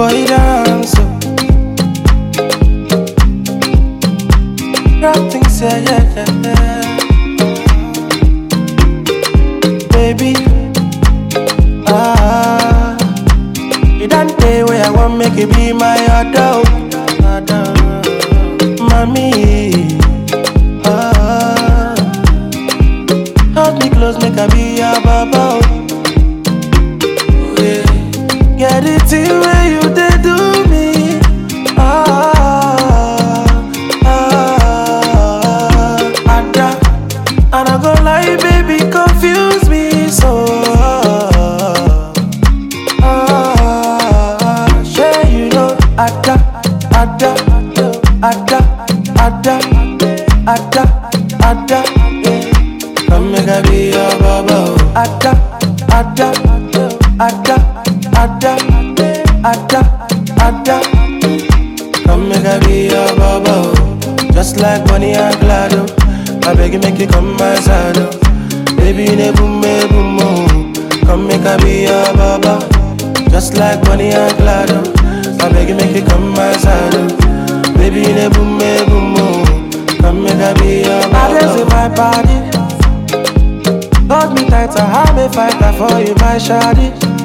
boy dance. Rap things, yeah, yeah, yeah. Baby, you don't day where I want make it be my adult, mommy. Hold me close, make I be your baba. Yeah. Get it till where you did do me. Ada, and I go lie, baby, confuse me so. Sure you know, Ada, Ada, Ada, Ada, Ada, Ada. Come make I be your baba. Ada, Ada, Ada, Ada, Ada, Ada. Come make I be your baba. Just like Bonnie and Clyde. I beg you make you come my side. Baby ne boom me boom mo. Come make I be your baba. Just like Bonnie and Clyde. I beg you make you come my side. Baby ne boom me boom mo. Come make I be your baba. I in my body. Hold me tight, I have a fighter for you, my shawty.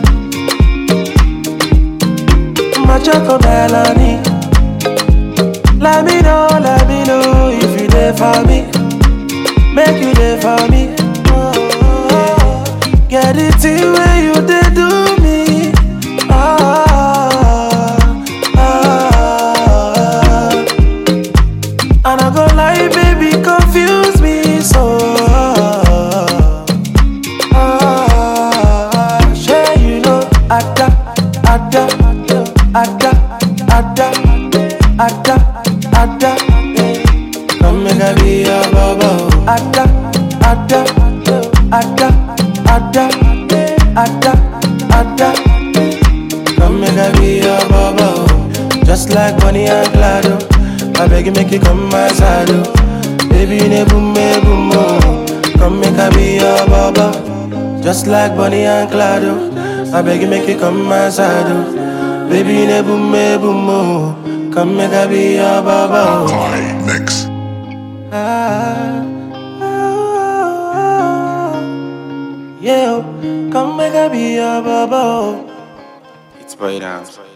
My choco Melanie. Let me know if you there for me. Make you there for me. Get it till where you did do me. And I go lie, baby, confuse me so. Ada, Ada, Ada, Ada, Ada, Ada. Come make I be your baba. Ada, Ada, Ada, Ada, Ada, Ada. Come make I be your baba. Just like Bonnie and Clyde. I beg you make you come my side. Baby ne boom me boom mo. Come make I be your baba. Just like Bonnie and Clyde. I beg you make you come my side. Baby ne boom me boom mo. Come make I be your baba. Mix. Yeah, come make I be your baba. It's Boy Dance.